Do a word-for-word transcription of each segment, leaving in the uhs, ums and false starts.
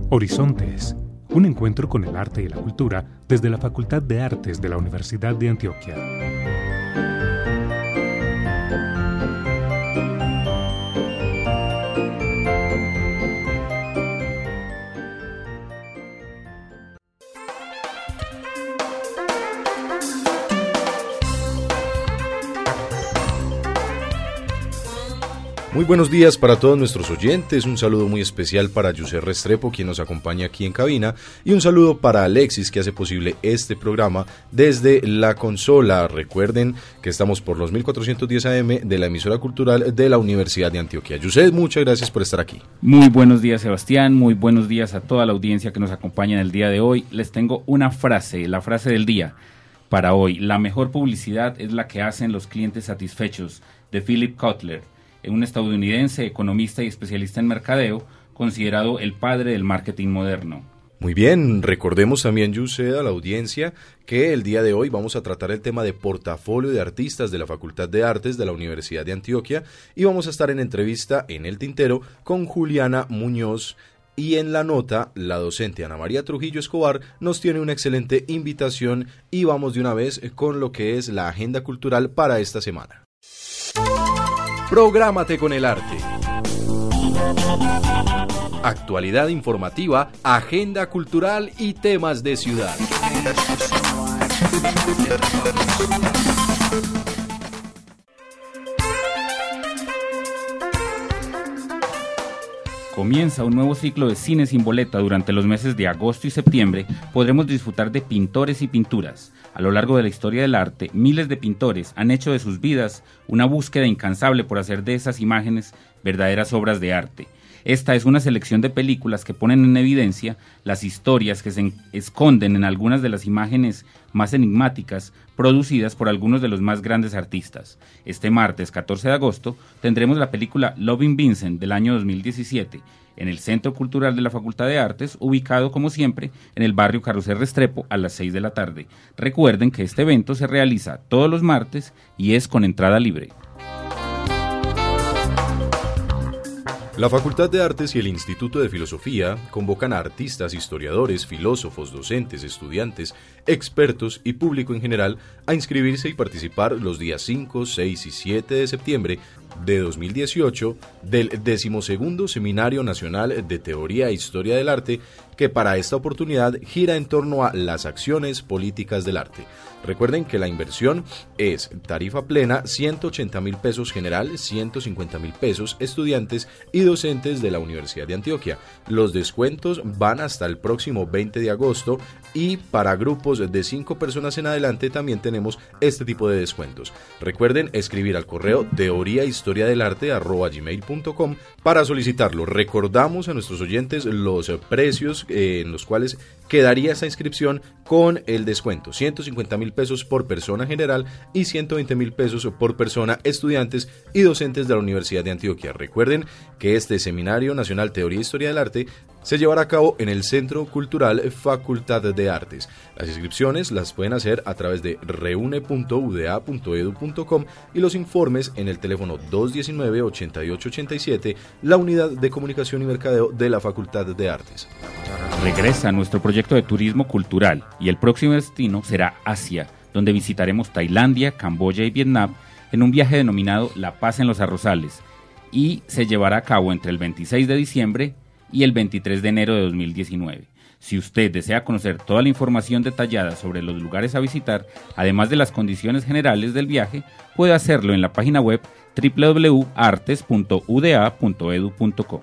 Horizontes, un encuentro con el arte y la cultura desde la Facultad de Artes de la Universidad de Antioquia. Muy buenos días para todos nuestros oyentes, un saludo muy especial para Yusef Restrepo, quien nos acompaña aquí en cabina, y un saludo para Alexis, que hace posible este programa desde la consola. Recuerden que estamos por los mil cuatrocientos diez A M de la emisora cultural de la Universidad de Antioquia. Yusef, muchas gracias por estar aquí. Muy buenos días, Sebastián, muy buenos días a toda la audiencia que nos acompaña en el día de hoy. Les tengo una frase, la frase del día para hoy. La mejor publicidad es la que hacen los clientes satisfechos, de Philip Kotler, un estadounidense, economista y especialista en mercadeo, considerado el padre del marketing moderno. Muy bien, recordemos también, Yusef, a la audiencia que el día de hoy vamos a tratar el tema de portafolio de artistas de la Facultad de Artes de la Universidad de Antioquia y vamos a estar en entrevista en El Tintero con Juliana Muñoz. Y en la nota, la docente Ana María Trujillo Escobar nos tiene una excelente invitación y vamos de una vez con lo que es la agenda cultural para esta semana. Prográmate con el arte. Actualidad informativa, agenda cultural y temas de ciudad. Comienza un nuevo ciclo de cine sin boleta durante los meses de agosto y septiembre. Podremos disfrutar de pintores y pinturas. A lo largo de la historia del arte, miles de pintores han hecho de sus vidas una búsqueda incansable por hacer de esas imágenes verdaderas obras de arte. Esta es una selección de películas que ponen en evidencia las historias que se esconden en algunas de las imágenes más enigmáticas producidas por algunos de los más grandes artistas. Este martes catorce de agosto tendremos la película Loving Vincent del año dos mil diecisiete en el Centro Cultural de la Facultad de Artes, ubicado como siempre en el barrio Carrusel Restrepo a las seis de la tarde. Recuerden que este evento se realiza todos los martes y es con entrada libre. La Facultad de Artes y el Instituto de Filosofía convocan a artistas, historiadores, filósofos, docentes, estudiantes, expertos y público en general a inscribirse y participar los días cinco, seis y siete de septiembre de dos mil dieciocho del decimosegundo Seminario Nacional de Teoría e Historia del Arte, que para esta oportunidad gira en torno a las acciones políticas del arte. Recuerden que la inversión es tarifa plena, ciento ochenta mil pesos general, ciento cincuenta mil pesos estudiantes y docentes de la Universidad de Antioquia. Los descuentos van hasta el próximo veinte de agosto y para grupos de cinco personas en adelante también tenemos este tipo de descuentos. Recuerden escribir al correo teoría historia del arte arroba gmail punto com para solicitarlo. Recordamos a nuestros oyentes los precios eh, en los cuales quedaría esta inscripción con el descuento: ciento cincuenta mil pesos por persona general y ciento veinte mil pesos por persona estudiantes y docentes de la Universidad de Antioquia. Recuerden que este Seminario Nacional Teoría e Historia del Arte se llevará a cabo en el Centro Cultural Facultad de Artes. Las inscripciones las pueden hacer a través de reúne punto u d a punto e d u punto com y los informes en el teléfono dos uno nueve, ocho ocho ocho siete, la Unidad de Comunicación y Mercadeo de la Facultad de Artes. Regresa nuestro proyecto de turismo cultural y el próximo destino será Asia, donde visitaremos Tailandia, Camboya y Vietnam en un viaje denominado La Paz en los Arrozales, y se llevará a cabo entre el veintiséis de diciembre y el veintitrés de enero de dos mil diecinueve. Si usted desea conocer toda la información detallada sobre los lugares a visitar, además de las condiciones generales del viaje, puede hacerlo en la página web doble u doble u doble u punto artes punto u d a punto e d u punto com.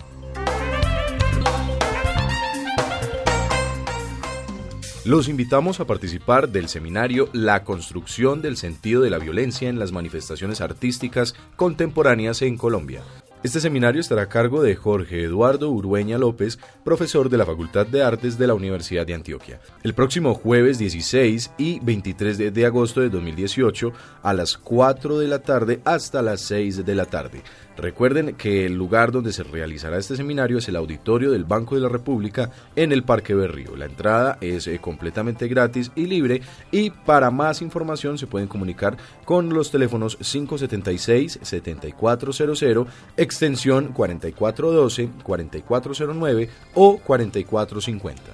Los invitamos a participar del seminario La construcción del sentido de la violencia en las manifestaciones artísticas contemporáneas en Colombia. Este seminario estará a cargo de Jorge Eduardo Urueña López, profesor de la Facultad de Artes de la Universidad de Antioquia. El próximo jueves dieciséis y veintitrés de agosto de dos mil dieciocho a las cuatro de la tarde hasta las seis de la tarde. Recuerden que el lugar donde se realizará este seminario es el auditorio del Banco de la República en el Parque Berrío. La entrada es eh, completamente gratis y libre, y para más información se pueden comunicar con los teléfonos cinco siete seis, siete cuatro cero cero, extensión cuarenta y cuatro doce, cuarenta y cuatro cero nueve o cuarenta y cuatro cincuenta.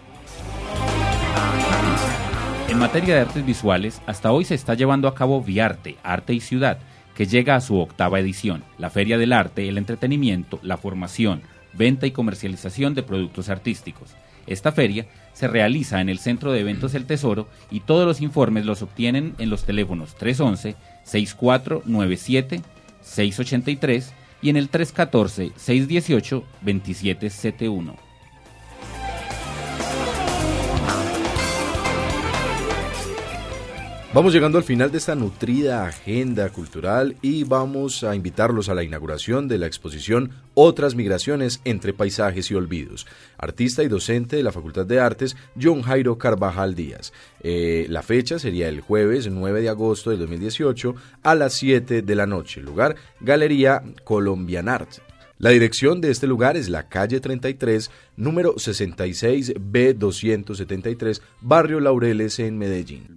En materia de artes visuales, hasta hoy se está llevando a cabo Viarte, Arte y Ciudad, que llega a su octava edición, la Feria del Arte, el entretenimiento, la formación, venta y comercialización de productos artísticos. Esta feria se realiza en el Centro de Eventos El Tesoro y todos los informes los obtienen en los teléfonos tres once, sesenta y cuatro noventa y siete, seiscientos ochenta y tres y en el tres catorce, seiscientos dieciocho, veintisiete setenta y uno. Vamos llegando al final de esta nutrida agenda cultural y vamos a invitarlos a la inauguración de la exposición Otras migraciones entre paisajes y olvidos. Artista y docente de la Facultad de Artes, John Jairo Carvajal Díaz. Eh, la fecha sería el jueves nueve de agosto del dos mil dieciocho a las siete de la noche. Lugar, Galería Colombianart. La dirección de este lugar es la calle treinta y tres, número sesenta y seis B doscientos setenta y tres, Barrio Laureles en Medellín.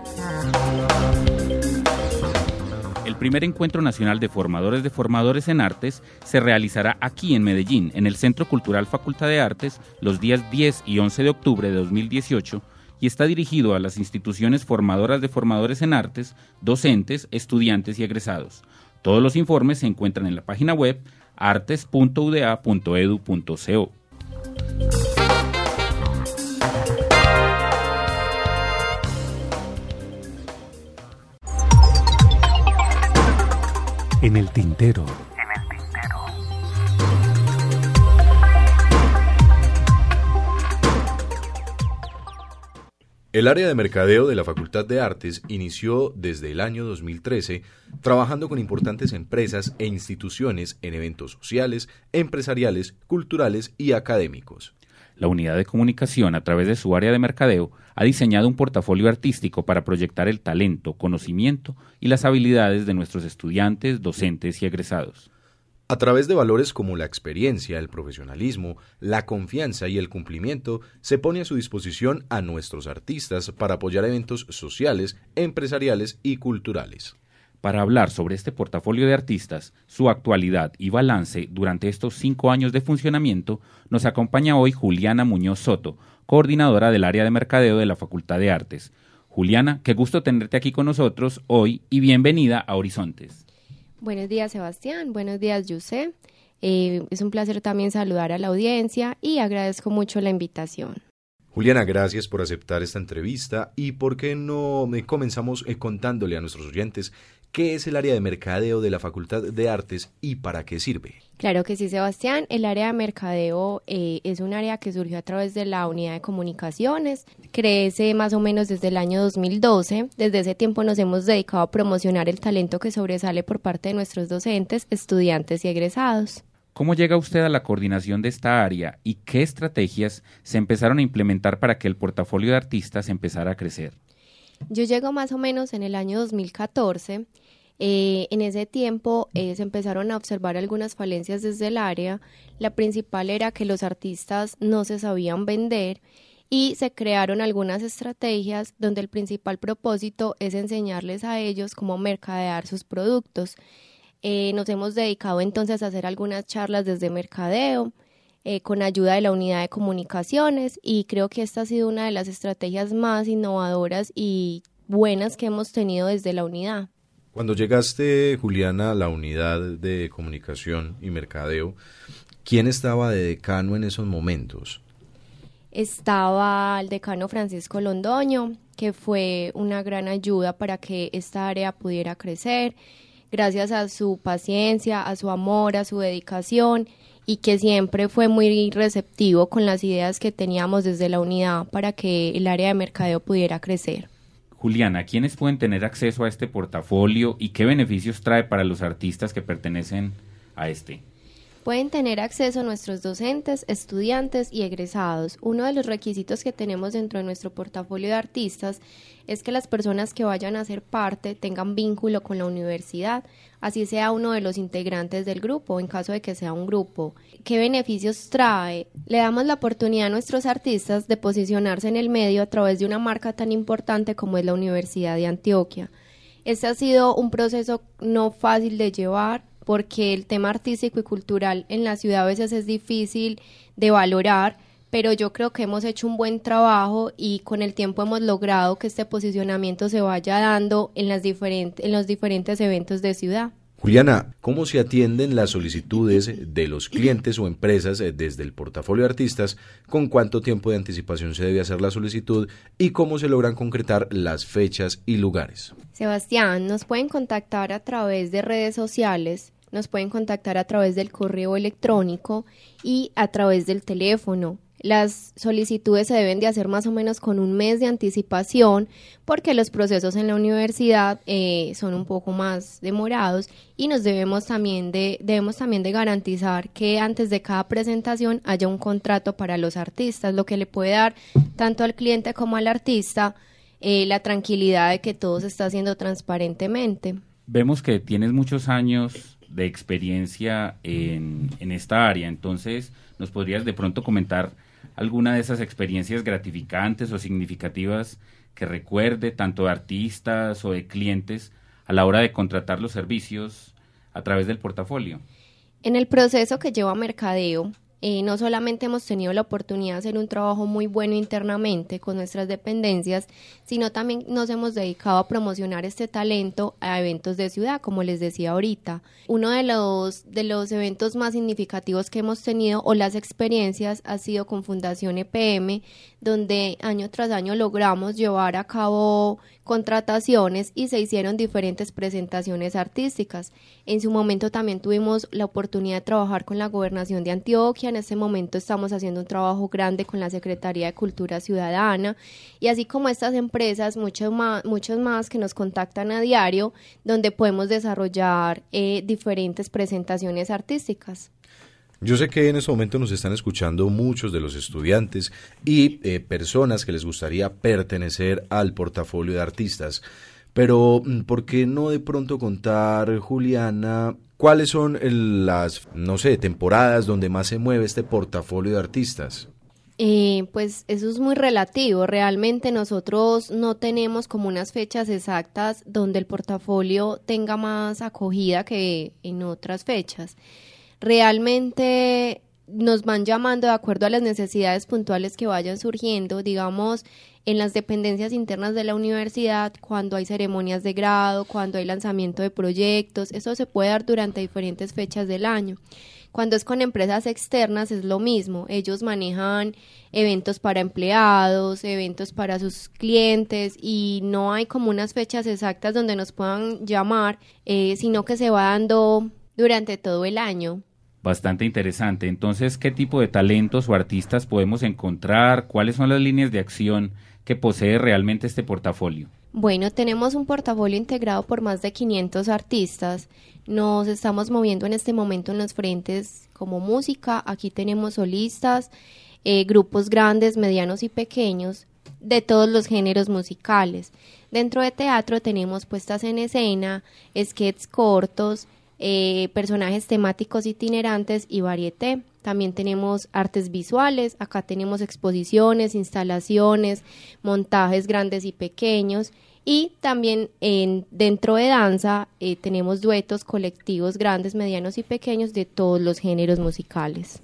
El primer encuentro nacional de formadores de formadores en artes se realizará aquí en Medellín, en el Centro Cultural Facultad de Artes, los días diez y once de octubre de dos mil dieciocho, y está dirigido a las instituciones formadoras de formadores en artes, docentes, estudiantes y egresados. Todos los informes se encuentran en la página web artes punto u d a punto e d u punto co. En el tintero. El área de mercadeo de la Facultad de Artes inició desde el año dos mil trece trabajando con importantes empresas e instituciones en eventos sociales, empresariales, culturales y académicos. La unidad de comunicación, a través de su área de mercadeo, ha diseñado un portafolio artístico para proyectar el talento, conocimiento y las habilidades de nuestros estudiantes, docentes y egresados. A través de valores como la experiencia, el profesionalismo, la confianza y el cumplimiento, se pone a su disposición a nuestros artistas para apoyar eventos sociales, empresariales y culturales. Para hablar sobre este portafolio de artistas, su actualidad y balance durante estos cinco años de funcionamiento, nos acompaña hoy Juliana Muñoz Soto, coordinadora del área de mercadeo de la Facultad de Artes. Juliana, qué gusto tenerte aquí con nosotros hoy y bienvenida a Horizontes. Buenos días, Sebastián. Buenos días, Yusé. Eh, es un placer también saludar a la audiencia y agradezco mucho la invitación. Juliana, gracias por aceptar esta entrevista y por qué no comenzamos eh, contándole a nuestros oyentes qué es el área de mercadeo de la Facultad de Artes y para qué sirve. Claro que sí, Sebastián. El área de mercadeo eh, es un área que surgió a través de la unidad de comunicaciones. Crece más o menos desde el año dos mil doce. Desde ese tiempo nos hemos dedicado a promocionar el talento que sobresale por parte de nuestros docentes, estudiantes y egresados. ¿Cómo llega usted a la coordinación de esta área y qué estrategias se empezaron a implementar para que el portafolio de artistas empezara a crecer? Yo llego más o menos en el año dos mil catorce. Eh, en ese tiempo eh, se empezaron a observar algunas falencias desde el área. La principal era que los artistas no se sabían vender y se crearon algunas estrategias donde el principal propósito es enseñarles a ellos cómo mercadear sus productos. Eh, nos hemos dedicado entonces a hacer algunas charlas desde mercadeo, eh, con ayuda de la unidad de comunicaciones, y creo que esta ha sido una de las estrategias más innovadoras y buenas que hemos tenido desde la unidad. Cuando llegaste, Juliana, a la unidad de comunicación y mercadeo, ¿quién estaba de decano en esos momentos? Estaba el decano Francisco Londoño, que fue una gran ayuda para que esta área pudiera crecer, gracias a su paciencia, a su amor, a su dedicación, y que siempre fue muy receptivo con las ideas que teníamos desde la unidad para que el área de mercadeo pudiera crecer. Juliana, ¿quiénes pueden tener acceso a este portafolio y qué beneficios trae para los artistas que pertenecen a este? Pueden tener acceso a nuestros docentes, estudiantes y egresados. Uno de los requisitos que tenemos dentro de nuestro portafolio de artistas es que las personas que vayan a ser parte tengan vínculo con la universidad, así sea uno de los integrantes del grupo, en caso de que sea un grupo. ¿Qué beneficios trae? Le damos la oportunidad a nuestros artistas de posicionarse en el medio a través de una marca tan importante como es la Universidad de Antioquia. Este ha sido un proceso no fácil de llevar, porque el tema artístico y cultural en la ciudad a veces es difícil de valorar, pero yo creo que hemos hecho un buen trabajo y con el tiempo hemos logrado que este posicionamiento se vaya dando en, las diferentes, en los diferentes eventos de ciudad. Juliana, ¿cómo se atienden las solicitudes de los clientes o empresas desde el portafolio de artistas? ¿Con cuánto tiempo de anticipación se debe hacer la solicitud? ¿Y cómo se logran concretar las fechas y lugares? Sebastián, nos pueden contactar a través de redes sociales, nos pueden contactar a través del correo electrónico y a través del teléfono. Las solicitudes se deben de hacer más o menos con un mes de anticipación porque los procesos en la universidad eh, son un poco más demorados y nos debemos también de debemos también de garantizar que antes de cada presentación haya un contrato para los artistas, lo que le puede dar tanto al cliente como al artista eh, la tranquilidad de que todo se está haciendo transparentemente. Vemos que tienes muchos años de experiencia en, en esta área, entonces ¿nos podrías de pronto comentar alguna de esas experiencias gratificantes o significativas que recuerde tanto de artistas o de clientes a la hora de contratar los servicios a través del portafolio? En el proceso que lleva mercadeo, eh, no solamente hemos tenido la oportunidad de hacer un trabajo muy bueno internamente con nuestras dependencias, sino también nos hemos dedicado a promocionar este talento a eventos de ciudad, como les decía ahorita. Uno de los, de los eventos más significativos que hemos tenido o las experiencias ha sido con Fundación E P M, donde año tras año logramos llevar a cabo contrataciones y se hicieron diferentes presentaciones artísticas. En su momento también tuvimos la oportunidad de trabajar con la Gobernación de Antioquia. En este momento estamos haciendo un trabajo grande con la Secretaría de Cultura Ciudadana y así como estas empresas, muchos más, muchos más que nos contactan a diario, donde podemos desarrollar eh, diferentes presentaciones artísticas. Yo sé que en este momento nos están escuchando muchos de los estudiantes y eh, personas que les gustaría pertenecer al portafolio de artistas, pero ¿por qué no de pronto contar, Juliana, cuáles son el, las, no sé, temporadas donde más se mueve este portafolio de artistas? Eh, pues eso es muy relativo, realmente nosotros no tenemos como unas fechas exactas donde el portafolio tenga más acogida que en otras fechas. Realmente nos van llamando de acuerdo a las necesidades puntuales que vayan surgiendo, digamos, en las dependencias internas de la universidad, cuando hay ceremonias de grado, cuando hay lanzamiento de proyectos, eso se puede dar durante diferentes fechas del año. Cuando es con empresas externas es lo mismo, ellos manejan eventos para empleados, eventos para sus clientes y no hay como unas fechas exactas donde nos puedan llamar, eh, sino que se va dando durante todo el año. Bastante interesante. Entonces, ¿qué tipo de talentos o artistas podemos encontrar? ¿Cuáles son las líneas de acción que posee realmente este portafolio? Bueno, tenemos un portafolio integrado por más de quinientos artistas. Nos estamos moviendo en este momento en los frentes como música. Aquí tenemos solistas, eh, grupos grandes, medianos y pequeños de todos los géneros musicales. Dentro de teatro tenemos puestas en escena, sketches cortos, Eh, personajes temáticos itinerantes y varieté. También tenemos artes visuales, acá tenemos exposiciones, instalaciones, montajes grandes y pequeños y también en, dentro de danza eh, tenemos duetos colectivos grandes, medianos y pequeños de todos los géneros musicales.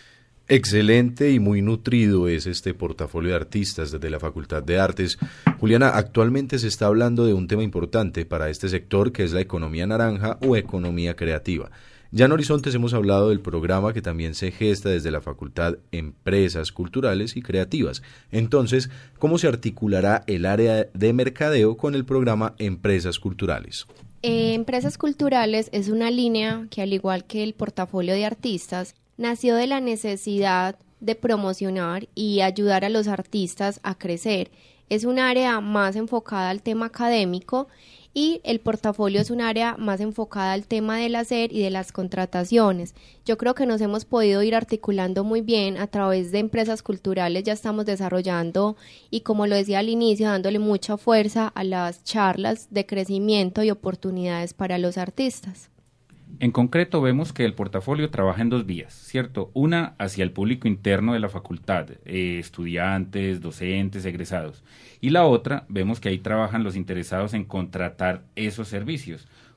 Excelente y muy nutrido es este portafolio de artistas desde la Facultad de Artes. Juliana, actualmente se está hablando de un tema importante para este sector que es la economía naranja o economía creativa. Ya en Horizontes hemos hablado del programa que también se gesta desde la Facultad Empresas Culturales y Creativas. Entonces, ¿cómo se articulará el área de mercadeo con el programa Empresas Culturales? Eh, Empresas Culturales es una línea que, al igual que el portafolio de artistas, nació de la necesidad de promocionar y ayudar a los artistas a crecer. Es un área más enfocada al tema académico y el portafolio es un área más enfocada al tema del hacer y de las contrataciones. Yo creo que nos hemos podido ir articulando muy bien a través de Empresas Culturales, ya estamos desarrollando y, como lo decía al inicio, dándole mucha fuerza a las charlas de crecimiento y oportunidades para los artistas. En concreto, vemos que el portafolio trabaja en dos vías, ¿cierto? Una hacia el público interno de la facultad, eh, estudiantes, docentes, egresados. Y la otra, vemos que ahí trabajan los interesados en contratar esos servicios.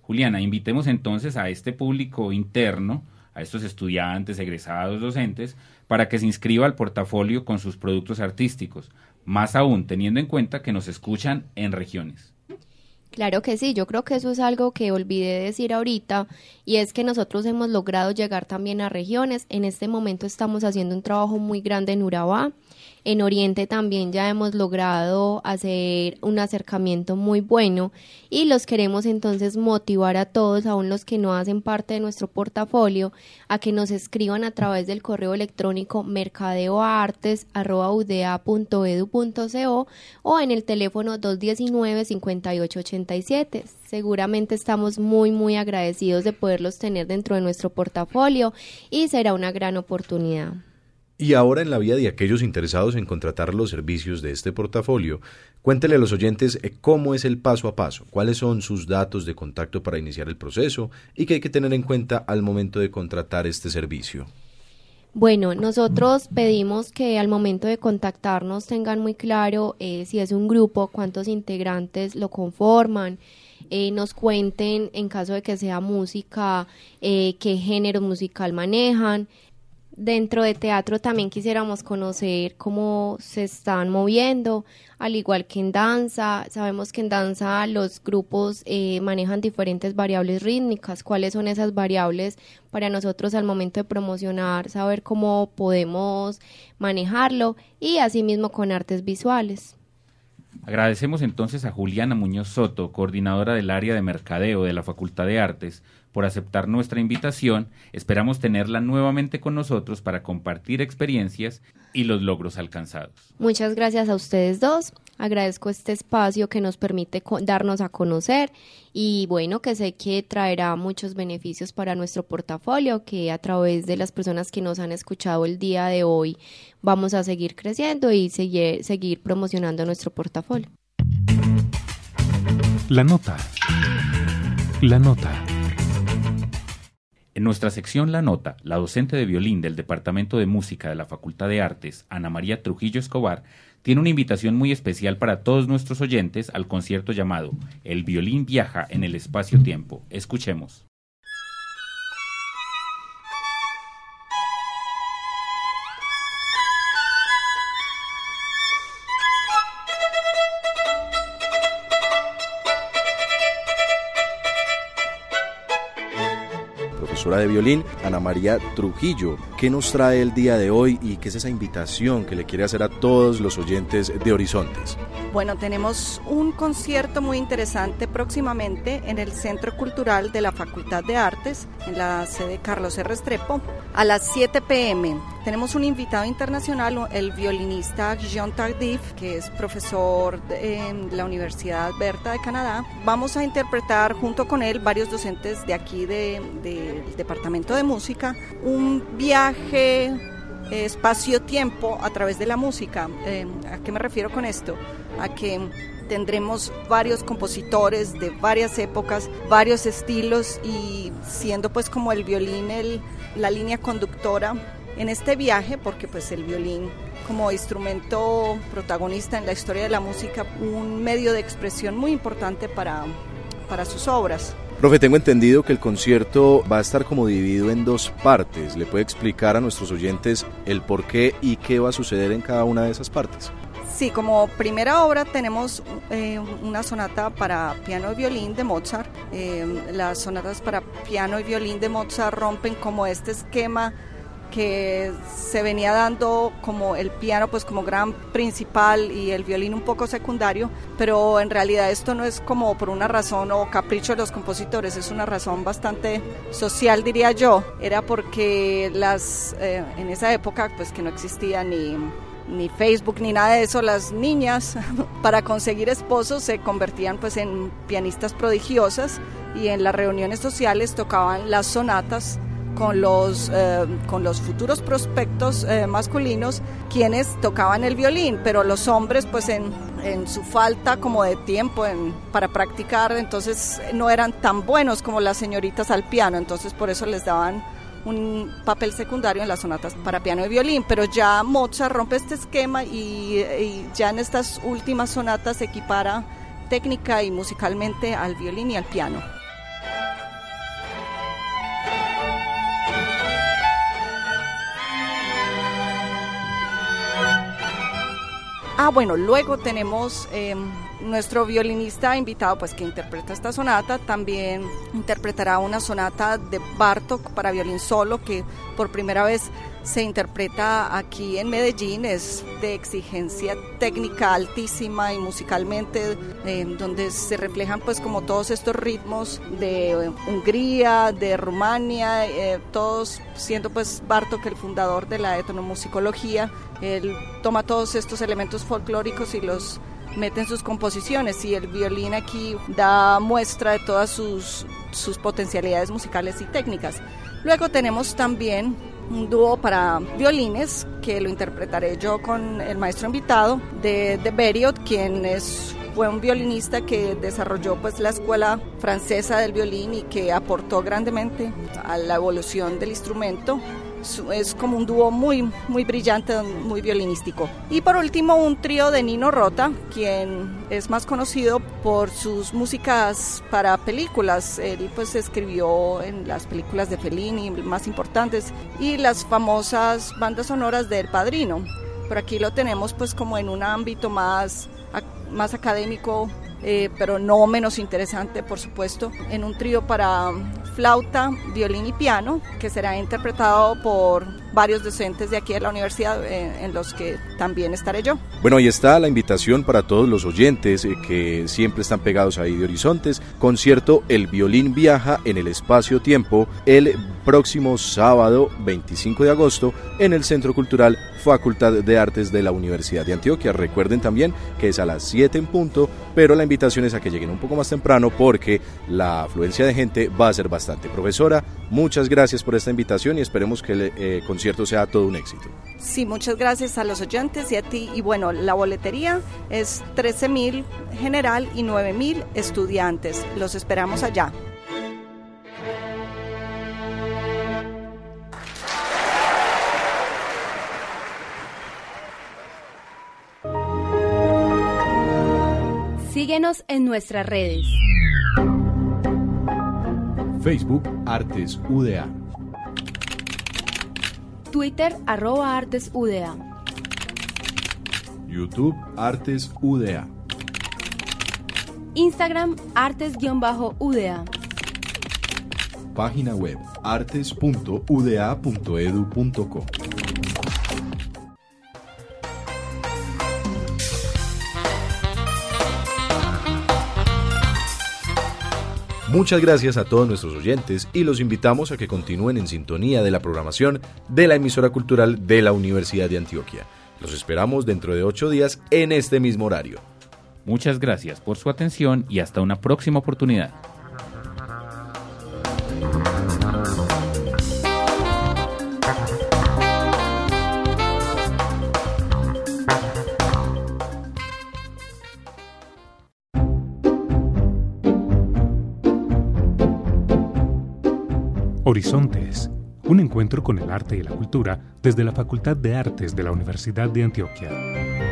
Juliana, invitemos entonces a este público interno, a estos estudiantes, egresados, docentes, para que se inscriba al portafolio con sus productos artísticos, más aún teniendo en cuenta que nos escuchan en regiones. Claro que sí, yo creo que eso es algo que olvidé decir ahorita, y es que nosotros hemos logrado llegar también a regiones. En este momento estamos haciendo un trabajo muy grande en Urabá. En Oriente también ya hemos logrado hacer un acercamiento muy bueno y los queremos entonces motivar a todos, aún los que no hacen parte de nuestro portafolio, a que nos escriban a través del correo electrónico mercadeoartes arroba u d a punto e d u punto co o en el teléfono dos uno nueve, cinco ocho ocho siete. Seguramente estamos muy muy agradecidos de poderlos tener dentro de nuestro portafolio y será una gran oportunidad. Y ahora, en la vía de aquellos interesados en contratar los servicios de este portafolio, cuéntele a los oyentes cómo es el paso a paso, cuáles son sus datos de contacto para iniciar el proceso y qué hay que tener en cuenta al momento de contratar este servicio. Bueno, nosotros pedimos que al momento de contactarnos tengan muy claro eh, si es un grupo, cuántos integrantes lo conforman, eh, nos cuenten en caso de que sea música, eh, qué género musical manejan. Dentro de teatro también quisiéramos conocer cómo se están moviendo, al igual que en danza. Sabemos que en danza los grupos eh, manejan diferentes variables rítmicas. ¿Cuáles son esas variables para nosotros al momento de promocionar, saber cómo podemos manejarlo? Y asimismo con artes visuales. Agradecemos entonces a Juliana Muñoz Soto, coordinadora del área de mercadeo de la Facultad de Artes, por aceptar nuestra invitación. Esperamos tenerla nuevamente con nosotros para compartir experiencias y los logros alcanzados. Muchas gracias a ustedes dos. Agradezco este espacio que nos permite co- darnos a conocer y bueno, que sé que traerá muchos beneficios para nuestro portafolio, que a través de las personas que nos han escuchado el día de hoy vamos a seguir creciendo y seguir, seguir promocionando nuestro portafolio. La nota. La nota. En nuestra sección La Nota, la docente de violín del Departamento de Música de la Facultad de Artes, Ana María Trujillo Escobar, tiene una invitación muy especial para todos nuestros oyentes al concierto llamado El violín viaja en el espacio-tiempo. Escuchemos. Profesora de violín, Ana María Trujillo, ¿qué nos trae el día de hoy y qué es esa invitación que le quiere hacer a todos los oyentes de Horizontes? Bueno, tenemos un concierto muy interesante próximamente en el Centro Cultural de la Facultad de Artes, en la sede Carlos R. Restrepo, a las siete pe eme. Tenemos un invitado internacional, el violinista Guillaume Tardif, que es profesor en la Universidad Alberta de Canadá. Vamos a interpretar junto con él, varios docentes de aquí de, del Departamento de Música, un viaje espacio-tiempo a través de la música. Eh, ¿A qué me refiero con esto? A que tendremos varios compositores de varias épocas, varios estilos, y siendo pues como el violín el, la línea conductora en este viaje, porque pues el violín como instrumento protagonista en la historia de la música, un medio de expresión muy importante para, para sus obras. Profe, tengo entendido que el concierto va a estar como dividido en dos partes. ¿Le puede explicar a nuestros oyentes el por qué y qué va a suceder en cada una de esas partes? Sí, como primera obra tenemos eh, una sonata para piano y violín de Mozart. Eh, las sonatas para piano y violín de Mozart rompen como este esquema que se venía dando, como el piano pues como gran principal y el violín un poco secundario, pero en realidad esto no es como por una razón o capricho de los compositores, es una razón bastante social, diría yo. Era porque las eh, en esa época pues que no existía ni ni Facebook ni nada de eso, las niñas para conseguir esposos se convertían pues en pianistas prodigiosas y en las reuniones sociales tocaban las sonatas con los, eh, con los futuros prospectos eh, masculinos, quienes tocaban el violín, pero los hombres pues en, en su falta como de tiempo en, para practicar, entonces no eran tan buenos como las señoritas al piano, entonces por eso les daban un papel secundario en las sonatas para piano y violín, pero ya Mozart rompe este esquema y, y ya en estas últimas sonatas se equipara técnica y musicalmente al violín y al piano. Ah, bueno, luego tenemos eh, nuestro violinista invitado, pues que interpreta esta sonata, también interpretará una sonata de Bartók para violín solo, que por primera vez se interpreta aquí en Medellín, es de exigencia técnica altísima y musicalmente, eh, donde se reflejan pues como todos estos ritmos de eh, Hungría, de Rumania, eh, todos siendo pues Bartók el fundador de la etnomusicología. Él toma todos estos elementos folclóricos y los mete en sus composiciones, y el violín aquí da muestra de todas sus, sus potencialidades musicales y técnicas. Luego tenemos también un dúo para violines que lo interpretaré yo con el maestro invitado de, de Beriot, quien es, fue un violinista que desarrolló pues la escuela francesa del violín y que aportó grandemente a la evolución del instrumento. Es como un dúo muy, muy brillante, muy violinístico. Y por último, un trío de Nino Rota, quien es más conocido por sus músicas para películas. Él pues escribió en las películas de Fellini, más importantes, y las famosas bandas sonoras de El Padrino. Por aquí lo tenemos pues como en un ámbito más, más académico, eh, pero no menos interesante, por supuesto, en un trío para flauta, violín y piano, que será interpretado por varios docentes de aquí de la universidad, eh, en los que también estaré yo. Bueno, ahí está la invitación para todos los oyentes eh, que siempre están pegados ahí de Horizontes. Concierto El Violín Viaja en el espacio-tiempo el próximo sábado veinticinco de agosto en el Centro Cultural Facultad de Artes de la Universidad de Antioquia. Recuerden también que es a las siete en punto, pero la invitación es a que lleguen un poco más temprano porque la afluencia de gente va a ser bastante. Profesora, muchas gracias por esta invitación y esperemos que el eh, concierto sea todo un éxito. Sí, muchas gracias a los oyentes y a ti. Y bueno, la boletería es trece mil general y nueve mil estudiantes. Los esperamos allá. Síguenos en nuestras redes. Facebook Artes U D A. Twitter arroba Artes U D A. YouTube Artes U D A. Instagram Artes-U D A. Página web artes punto u d a punto e d u punto co. Muchas gracias a todos nuestros oyentes y los invitamos a que continúen en sintonía de la programación de la emisora cultural de la Universidad de Antioquia. Los esperamos dentro de ocho días en este mismo horario. Muchas gracias por su atención y hasta una próxima oportunidad. Horizontes, un encuentro con el arte y la cultura desde la Facultad de Artes de la Universidad de Antioquia.